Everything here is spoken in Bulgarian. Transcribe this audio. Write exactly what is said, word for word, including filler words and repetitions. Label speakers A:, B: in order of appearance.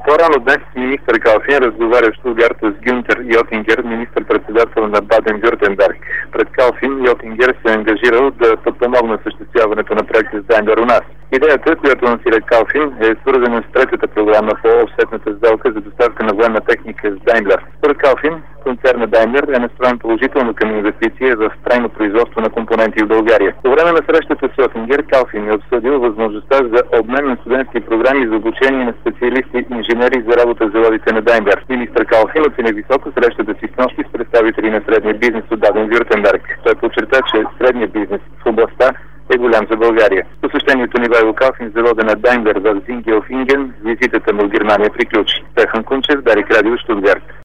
A: По-рано днес министър Калфин разговаря в Штутгарт с Гюнтер Йотингер, министър-председател на Баден-Вюртемберг. Пред Калфин Йотингер се е ангажирал да подпомогне осъществяването на проекта с Даймлер у нас. Идеята, която лансира Калфин, е свързана с третата програма по офсетната сделка за доставка на военна техника с Даймлер. Според Калфин, концерна Даймлер е настроен положително към инвестиция в трайно производство на компоненти в България. По време на срещата с Йотингер, Калфин е обсъдил възможността за обмен на студентски програми за обучение на специалисти и инженери за работа в заводите на Даймлер. Министър Калфин оцени високо срещата си с нощи с представители на средния бизнес от Баден-Вюртемберг. Той подчерта, че средният бизнес в областта е голям за България. Посещението на Ивайло Калфин в завода на Даймлер в Зингелфинген, визитата му в Германия приключи. Стефан Кунчев, Дарик Радио, Штутгарт.